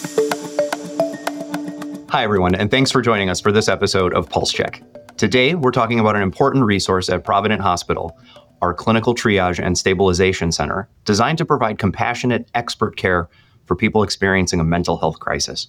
Hi, everyone, and thanks for joining us for this episode of Pulse Check. Today, we're talking about an important resource at Provident Hospital, our Clinical Triage and Stabilization Center, designed to provide compassionate, expert care for people experiencing a mental health crisis.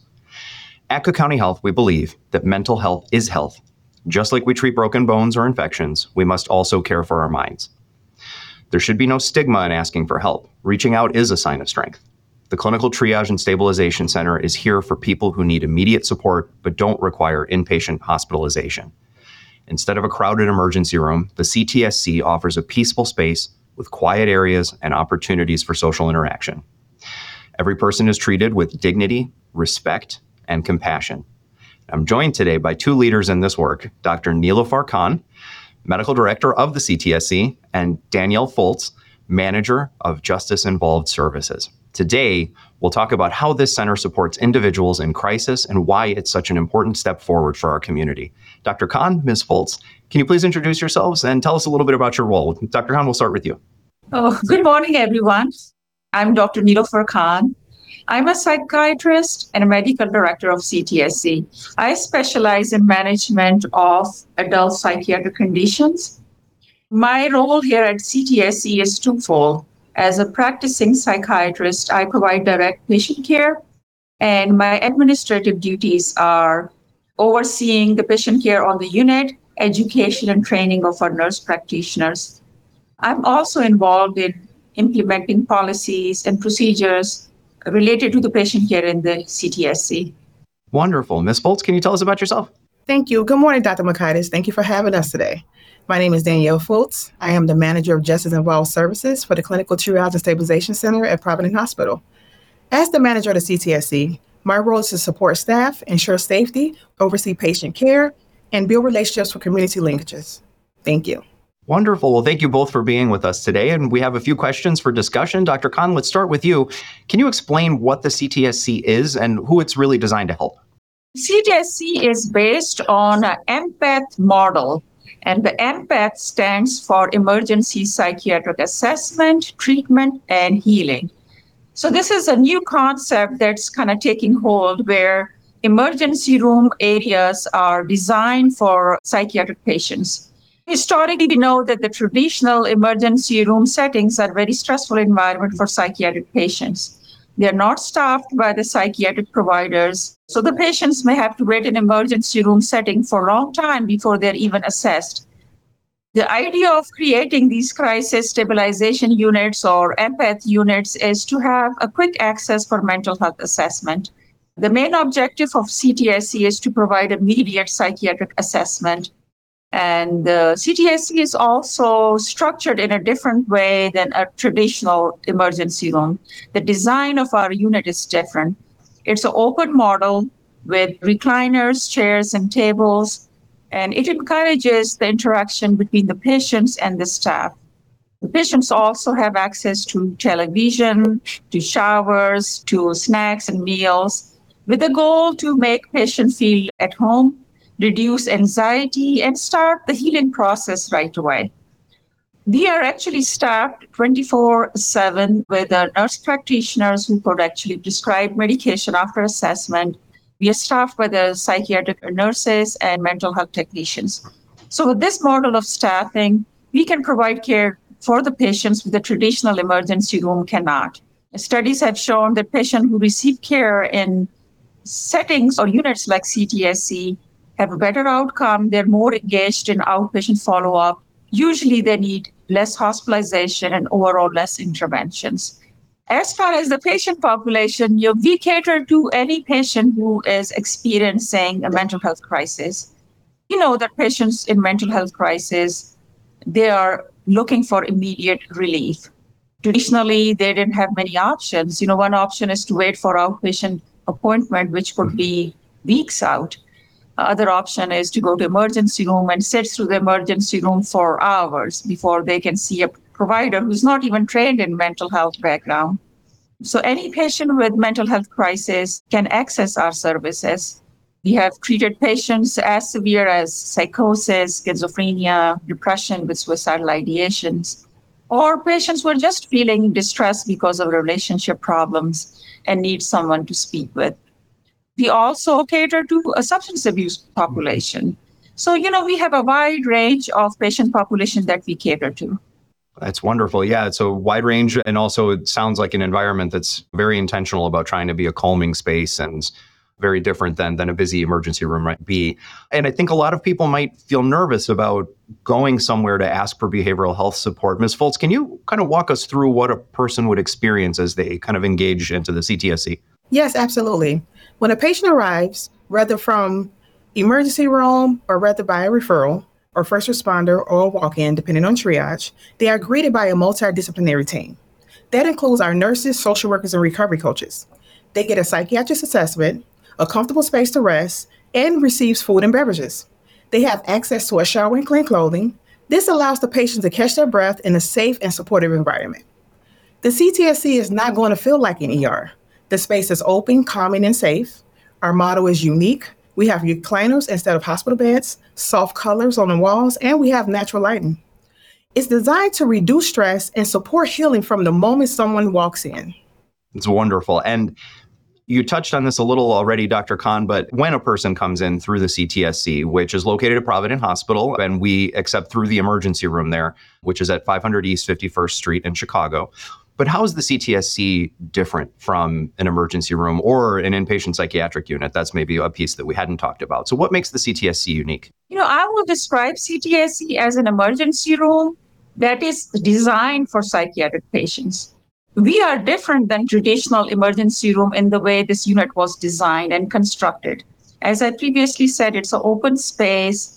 At Cook County Health, we believe that mental health is health. Just like we treat broken bones or infections, we must also care for our minds. There should be no stigma in asking for help. Reaching out is a sign of strength. The Clinical Triage and Stabilization Center is here for people who need immediate support but don't require inpatient hospitalization. Instead of a crowded emergency room, the CTSC offers a peaceful space with quiet areas and opportunities for social interaction. Every person is treated with dignity, respect, and compassion. I'm joined today by two leaders in this work, Dr. Niloufar Khan, Medical Director of the CTSC, and Danielle Foltz, Manager of Justice Involved Services. Today, we'll talk about how this center supports individuals in crisis and why it's such an important step forward for our community. Dr. Khan, Ms. Foltz, can you please introduce yourselves and tell us a little bit about your role? Dr. Khan, we'll start with you. Good morning, everyone. I'm Dr. Niloufar Khan. I'm a psychiatrist and a medical director of CTSC. I specialize in management of adult psychiatric conditions. My role here at CTSC is twofold. As a practicing psychiatrist, I provide direct patient care, and my administrative duties are overseeing the patient care on the unit, education and training of our nurse practitioners. I'm also involved in implementing policies and procedures related to the patient care in the CTSC. Wonderful. Ms. Foltz, can you tell us about yourself? Thank you. Good morning, Dr. Makaitis. Thank you for having us today. My name is Danielle Foltz. I am the Manager of Justice Involved Services for the Clinical Triage and Stabilization Center at Provident Hospital. As the manager of the CTSC, my role is to support staff, ensure safety, oversee patient care, and build relationships with community linkages. Thank you. Wonderful. Well, thank you both for being with us today. And we have a few questions for discussion. Dr. Khan, let's start with you. Can you explain what the CTSC is and who it's really designed to help? CTSC is based on an empath model, and the empath stands for Emergency Psychiatric Assessment, Treatment, and Healing. So this is a new concept that's kind of taking hold where emergency room areas are designed for psychiatric patients. Historically, we know that the traditional emergency room settings are very stressful environment for psychiatric patients. They're not staffed by the psychiatric providers, so the patients may have to wait in emergency room setting for a long time before they're even assessed. The idea of creating these crisis stabilization units or empath units is to have a quick access for mental health assessment. The main objective of CTSC is to provide immediate psychiatric assessment. And the CTSC is also structured in a different way than a traditional emergency room. The design of our unit is different. It's an open model with recliners, chairs, and tables, and it encourages the interaction between the patients and the staff. The patients also have access to television, to showers, to snacks and meals, with the goal to make patients feel at home, reduce anxiety, and start the healing process right away. We are actually staffed 24/7 with nurse practitioners who could actually prescribe medication after assessment. We are staffed by the psychiatric nurses and mental health technicians. So with this model of staffing, we can provide care for the patients with the traditional emergency room cannot. Studies have shown that patients who receive care in settings or units like CTSC have a better outcome. They're more engaged in outpatient follow-up. Usually they need less hospitalization and overall less interventions. As far as the patient population, we cater to any patient who is experiencing a mental health crisis. You know that patients in mental health crisis, they are looking for immediate relief. Traditionally, they didn't have many options. One option is to wait for outpatient appointment, which could be weeks out. Other option is to go to emergency room and sit through the emergency room for hours before they can see a provider who's not even trained in mental health background. So any patient with mental health crisis can access our services. We have treated patients as severe as psychosis, schizophrenia, depression with suicidal ideations, or patients who are just feeling distressed because of relationship problems and need someone to speak with. We also cater to a substance abuse population. So, we have a wide range of patient population that we cater to. That's wonderful. Yeah, it's a wide range. And also, it sounds like an environment that's very intentional about trying to be a calming space and very different than a busy emergency room might be. And I think a lot of people might feel nervous about going somewhere to ask for behavioral health support. Ms. Fultz, can you kind of walk us through what a person would experience as they kind of engage into the CTSC? Yes, absolutely. When a patient arrives, whether from emergency room or whether by a referral or first responder or a walk-in, depending on triage, they are greeted by a multidisciplinary team. That includes our nurses, social workers, and recovery coaches. They get a psychiatrist assessment, a comfortable space to rest, and receives food and beverages. They have access to a shower and clean clothing. This allows the patient to catch their breath in a safe and supportive environment. The CTSC is not going to feel like an ER. The space is open, calming, and safe. Our model is unique. We have recliners instead of hospital beds, soft colors on the walls, and we have natural lighting. It's designed to reduce stress and support healing from the moment someone walks in. It's wonderful. And you touched on this a little already, Dr. Khan, but when a person comes in through the CTSC, which is located at Provident Hospital, and we accept through the emergency room there, which is at 500 East 51st Street in Chicago. But how is the CTSC different from an emergency room or an inpatient psychiatric unit? That's maybe a piece that we hadn't talked about. So what makes the CTSC unique? I will describe CTSC as an emergency room that is designed for psychiatric patients. We are different than traditional emergency room in the way this unit was designed and constructed. As I previously said, it's an open space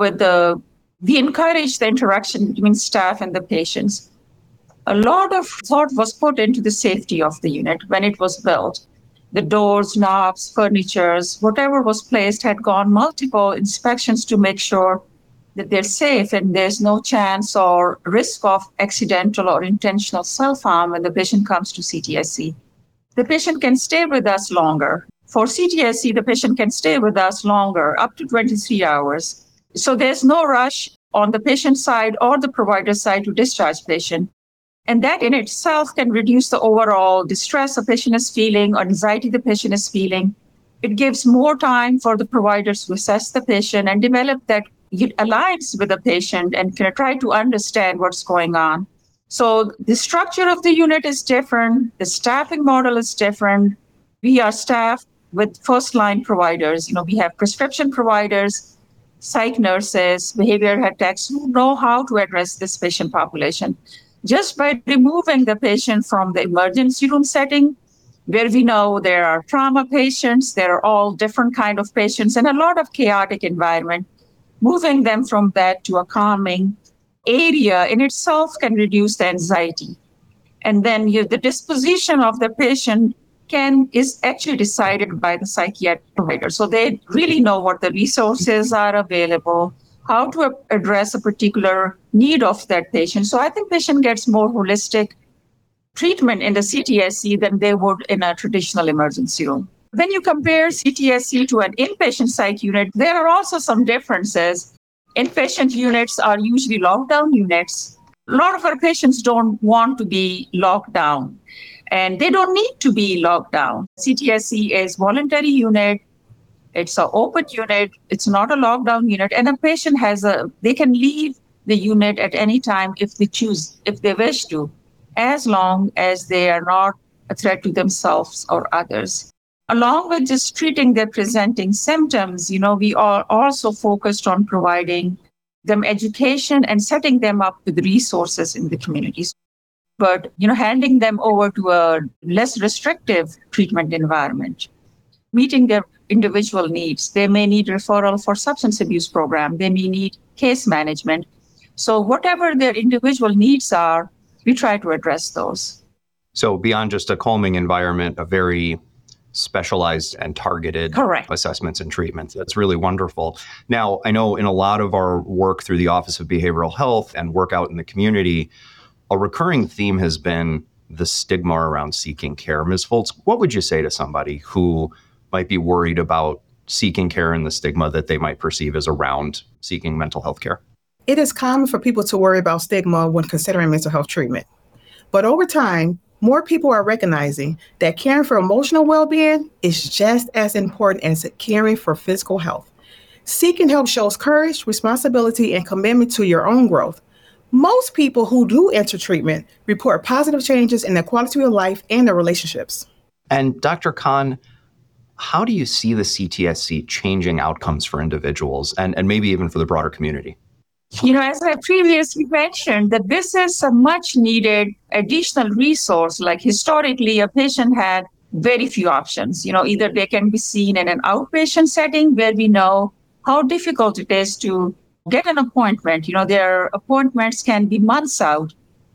we encourage the interaction between staff and the patients. A lot of thought was put into the safety of the unit when it was built. The doors, knobs, furnitures, whatever was placed had gone multiple inspections to make sure that they're safe and there's no chance or risk of accidental or intentional self-harm when the patient comes to CTSC. The patient can stay with us longer. For CTSC, the patient can stay with us longer, up to 23 hours. So there's no rush on the patient side or the provider side to discharge patient. And that in itself can reduce the overall distress a patient is feeling or anxiety the patient is feeling. It gives more time for the providers to assess the patient and develop that alliance with the patient and can try to understand what's going on. So the structure of the unit is different. The staffing model is different. We are staffed with first-line providers. We have prescription providers, psych nurses, behavioral health techs who know how to address this patient population. Just by removing the patient from the emergency room setting, where we know there are trauma patients, there are all different kind of patients and a lot of chaotic environment, moving them from that to a calming area in itself can reduce the anxiety. And then the disposition of the patient is actually decided by the psychiatric provider. So they really know what the resources are available, how to address a particular need of that patient. So I think patient gets more holistic treatment in the CTSC than they would in a traditional emergency room. When you compare CTSC to an inpatient psych unit, there are also some differences. Inpatient units are usually lockdown units. A lot of our patients don't want to be locked down, and they don't need to be locked down. CTSC is voluntary unit. It's an open unit. It's not a lockdown unit. And a patient they can leave the unit at any time if they wish to, as long as they are not a threat to themselves or others. Along with just treating their presenting symptoms, we are also focused on providing them education and setting them up with resources in the communities. But, handing them over to a less restrictive treatment environment, meeting their individual needs. They may need referral for substance abuse program. They may need case management. So whatever their individual needs are, we try to address those. So beyond just a calming environment, a very specialized and targeted Correct. Assessments and treatments. That's really wonderful. Now, I know in a lot of our work through the Office of Behavioral Health and work out in the community, a recurring theme has been the stigma around seeking care. Ms. Fultz, what would you say to somebody who might be worried about seeking care and the stigma that they might perceive as around seeking mental health care? It is common for people to worry about stigma when considering mental health treatment. But over time, more people are recognizing that caring for emotional well-being is just as important as caring for physical health. Seeking help shows courage, responsibility, and commitment to your own growth. Most people who do enter treatment report positive changes in their quality of life and their relationships. And Dr. Khan, how do you see the CTSC changing outcomes for individuals and maybe even for the broader community? As I previously mentioned, that this is a much needed additional resource. Like historically, a patient had very few options. Either they can be seen in an outpatient setting where we know how difficult it is to get an appointment. Their appointments can be months out,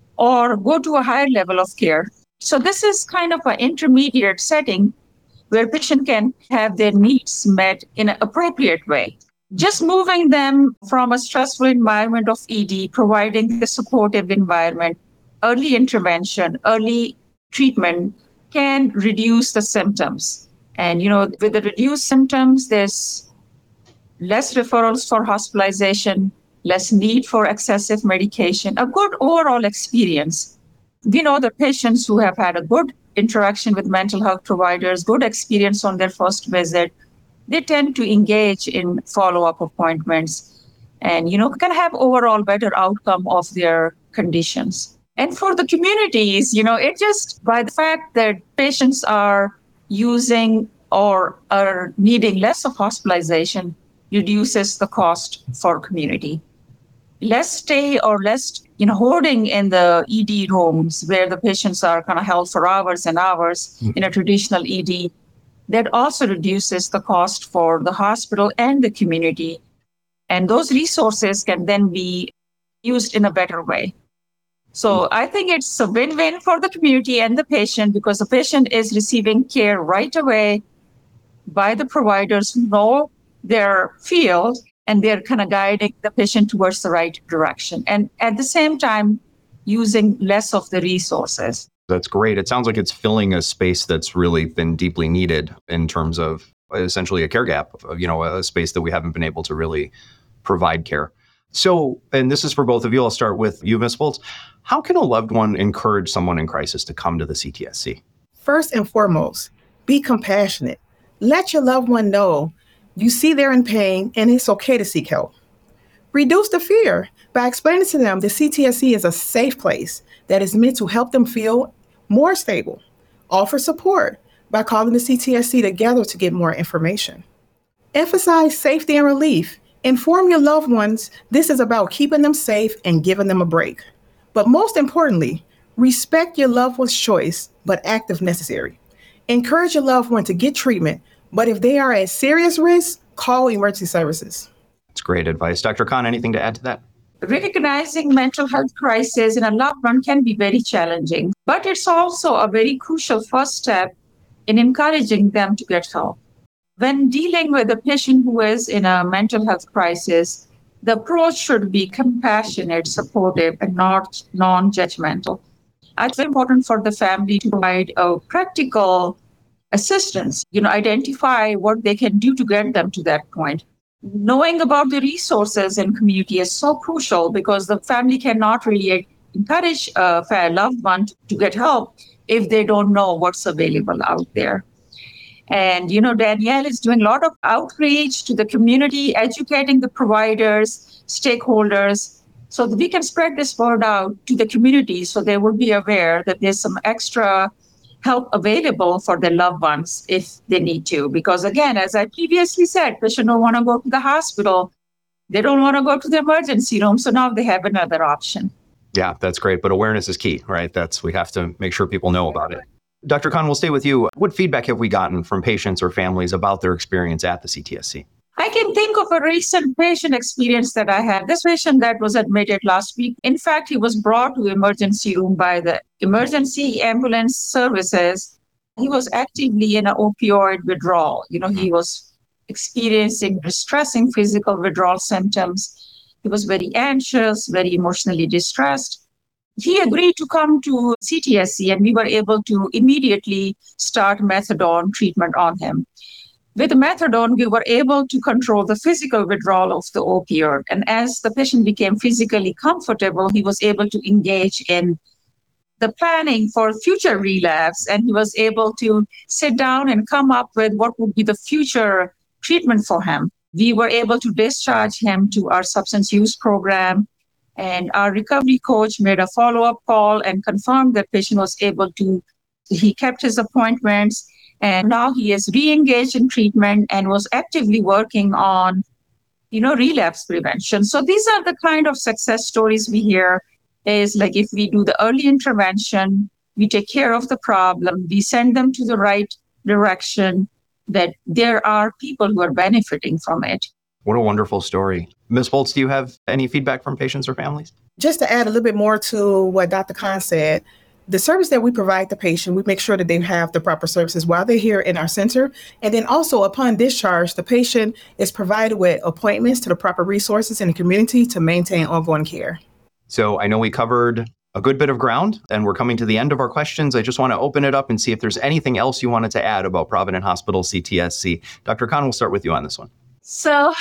or go to a higher level of care. So this is kind of an intermediate setting where patient can have their needs met in an appropriate way. Just moving them from a stressful environment of ED, providing the supportive environment, early intervention, early treatment can reduce the symptoms. And, with the reduced symptoms, there's less referrals for hospitalization, less need for excessive medication, a good overall experience. We know the patients who have had a good interaction with mental health providers, good experience on their first visit, they tend to engage in follow-up appointments and, can have overall better outcome of their conditions. And for the communities, it just by the fact that patients are using or are needing less of hospitalization reduces the cost for community. Less stay or less, hoarding in the ED rooms where the patients are kind of held for hours and hours in a traditional ED. That also reduces the cost for the hospital and the community. And those resources can then be used in a better way. So I think it's a win-win for the community and the patient, because the patient is receiving care right away by the providers who know their field, and they're kind of guiding the patient towards the right direction. And at the same time, using less of the resources. That's great. It sounds like it's filling a space that's really been deeply needed in terms of essentially a care gap, a space that we haven't been able to really provide care. So, and this is for both of you, I'll start with you, Ms. Foltz. How can a loved one encourage someone in crisis to come to the CTSC? First and foremost, be compassionate. Let your loved one know you see they're in pain and it's okay to seek help. Reduce the fear by explaining to them the CTSC is a safe place that is meant to help them feel more stable. Offer support by calling the CTSC together to get more information. Emphasize safety and relief. Inform your loved ones this is about keeping them safe and giving them a break. But most importantly, respect your loved one's choice, but act if necessary. Encourage your loved one to get treatment, but if they are at serious risk, call emergency services. That's great advice. Dr. Khan, anything to add to that? Recognizing mental health crisis in a loved one can be very challenging, but it's also a very crucial first step in encouraging them to get help. When dealing with a patient who is in a mental health crisis, the approach should be compassionate, supportive, and not non-judgmental. It's very important for the family to provide a practical assistance, identify what they can do to get them to that point. Knowing about the resources in community is so crucial, because the family cannot really encourage a loved one to get help if they don't know what's available out there. And, Danielle is doing a lot of outreach to the community, educating the providers, stakeholders, so that we can spread this word out to the community so they will be aware that there's some extra help available for their loved ones if they need to. Because again, as I previously said, patients don't want to go to the hospital. They don't want to go to the emergency room. So now they have another option. Yeah, that's great. But awareness is key, right? We have to make sure people know about it. Dr. Khan, we'll stay with you. What feedback have we gotten from patients or families about their experience at the CTSC? I can think of a recent patient experience that I had. This patient that was admitted last week, in fact, he was brought to the emergency room by the emergency ambulance services. He was actively in an opioid withdrawal. He was experiencing distressing physical withdrawal symptoms. He was very anxious, very emotionally distressed. He agreed to come to CTSC, and we were able to immediately start methadone treatment on him. With methadone, we were able to control the physical withdrawal of the opioid. And as the patient became physically comfortable, he was able to engage in the planning for future relapse, and he was able to sit down and come up with what would be the future treatment for him. We were able to discharge him to our substance use program, and our recovery coach made a follow-up call and confirmed that patient was he kept his appointments, and now he is re-engaged in treatment and was actively working on, relapse prevention. So these are the kind of success stories we hear, is like if we do the early intervention, we take care of the problem, we send them to the right direction, that there are people who are benefiting from it. What a wonderful story. Ms. Foltz, do you have any feedback from patients or families? Just to add a little bit more to what Dr. Khan said, the service that we provide the patient, we make sure that they have the proper services while they're here in our center. And then also upon discharge, the patient is provided with appointments to the proper resources in the community to maintain ongoing care. So I know we covered a good bit of ground, and we're coming to the end of our questions. I just want to open it up and see if there's anything else you wanted to add about Provident Hospital CTSC. Dr. Khan, we'll start with you on this one. So,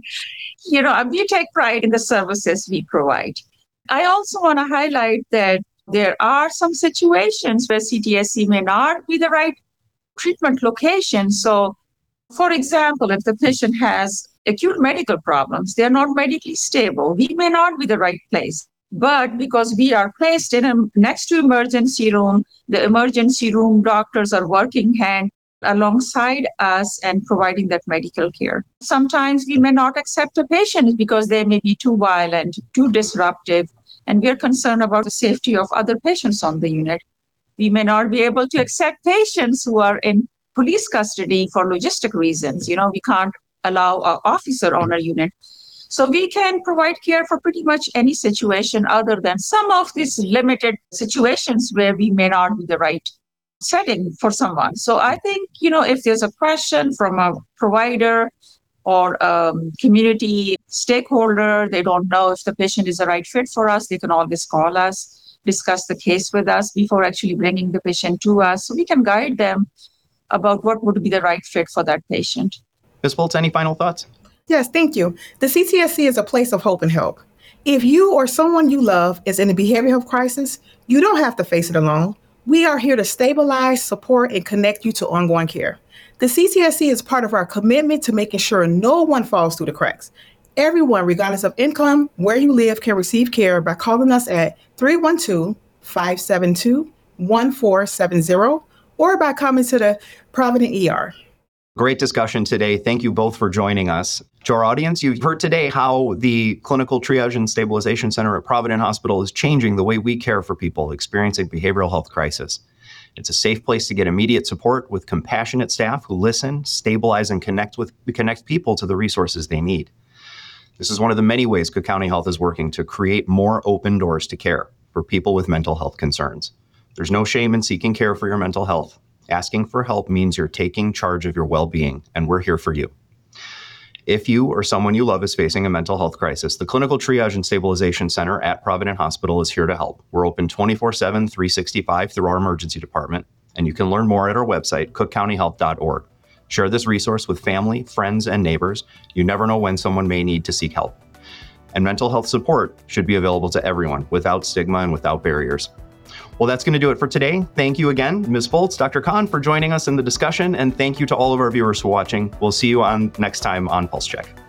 we take pride in the services we provide. I also want to highlight that there are some situations where CTSC may not be the right treatment location. So, for example, if the patient has acute medical problems, they're not medically stable, we may not be the right place. But because we are placed next to emergency room, the emergency room doctors are working hand alongside us and providing that medical care. Sometimes we may not accept a patient because they may be too violent, too disruptive, and we're concerned about the safety of other patients on the unit. We may not be able to accept patients who are in police custody for logistic reasons. We can't allow an officer on our unit. So we can provide care for pretty much any situation other than some of these limited situations where we may not be the right setting for someone. So I think, if there's a question from a provider or a community stakeholder, they don't know if the patient is the right fit for us, they can always call us, discuss the case with us before actually bringing the patient to us. So we can guide them about what would be the right fit for that patient. Ms. Foltz, any final thoughts? Yes, thank you. The CTSC is a place of hope and help. If you or someone you love is in a behavioral health crisis, you don't have to face it alone. We are here to stabilize, support, and connect you to ongoing care. The CTSC is part of our commitment to making sure no one falls through the cracks. Everyone, regardless of income, where you live, can receive care by calling us at 312-572-1470 or by coming to the Provident ER. Great discussion today. Thank you both for joining us. To our audience, you've heard today how the Clinical Triage and Stabilization Center at Provident Hospital is changing the way we care for people experiencing behavioral health crisis. It's a safe place to get immediate support with compassionate staff who listen, stabilize, and connect people to the resources they need. This is one of the many ways Cook County Health is working to create more open doors to care for people with mental health concerns. There's no shame in seeking care for your mental health. Asking for help means you're taking charge of your well-being, and we're here for you. If you or someone you love is facing a mental health crisis, the Clinical Triage and Stabilization Center at Provident Hospital is here to help. We're open 24/7, 365 through our emergency department, and you can learn more at our website, cookcountyhealth.org. Share this resource with family, friends, and neighbors. You never know when someone may need to seek help. And mental health support should be available to everyone without stigma and without barriers. Well, that's going to do it for today. Thank you again, Ms. Foltz, Dr. Khan, for joining us in the discussion, and thank you to all of our viewers for watching. We'll see you next time on Pulse Check.